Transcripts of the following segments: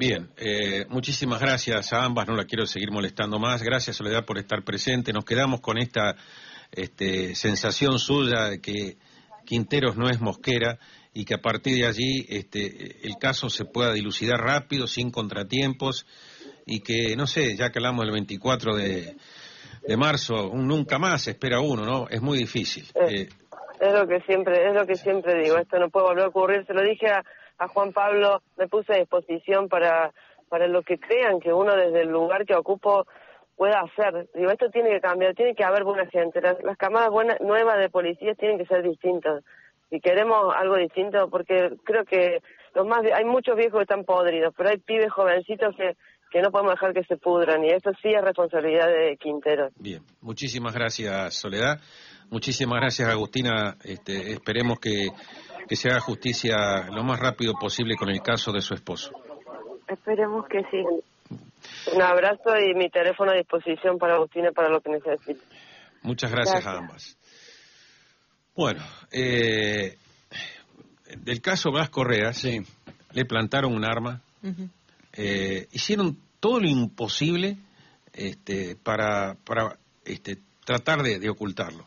Bien, muchísimas gracias a ambas, no la quiero seguir molestando más. Gracias, Soledad, por estar presente. Nos quedamos con esta sensación suya de que Quinteros no es Mosquera y que a partir de allí el caso se pueda dilucidar rápido, sin contratiempos, y que, no sé, ya que hablamos del 24 de marzo, nunca más espera uno, ¿no? Es muy difícil. Es lo que siempre digo, esto no puede volver a ocurrir. Se lo dije a Juan Pablo, me puse a disposición para lo que crean que uno desde el lugar que ocupo pueda hacer. Digo, esto tiene que cambiar, tiene que haber buena gente. Las camadas nuevas de policías tienen que ser distintas. Si queremos algo distinto, porque creo que hay muchos viejos que están podridos, pero hay pibes jovencitos que no podemos dejar que se pudran, y eso sí es responsabilidad de Quinteros. Bien, muchísimas gracias, Soledad. Muchísimas gracias, Agustina. Esperemos que se haga justicia lo más rápido posible con el caso de su esposo. Esperemos que sí. Un abrazo y mi teléfono a disposición para Agustina para lo que necesite. Muchas gracias a ambas. Bueno, del caso Blas Correa, sí, le plantaron un arma, hicieron todo lo imposible para tratar de ocultarlo.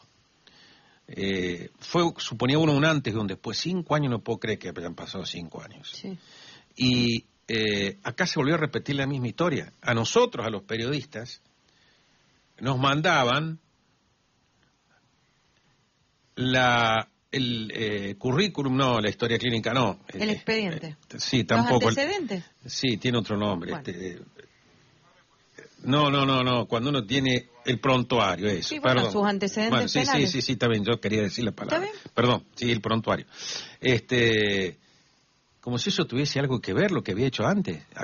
Suponía uno un antes y un después. 5 años, no puedo creer que hayan pasado 5 años. Sí. Y acá se volvió a repetir la misma historia. A nosotros, a los periodistas, nos mandaban el currículum, no, la historia clínica no. El expediente. Sí, tampoco. ¿Los antecedentes? Sí, tiene otro nombre. Bueno. No, cuando uno tiene el prontuario, eso. Sí, bueno, sus antecedentes penales. Sí, está bien, yo quería decir la palabra. ¿Está bien? Perdón, sí, el prontuario. Como si eso tuviese algo que ver lo que había hecho antes.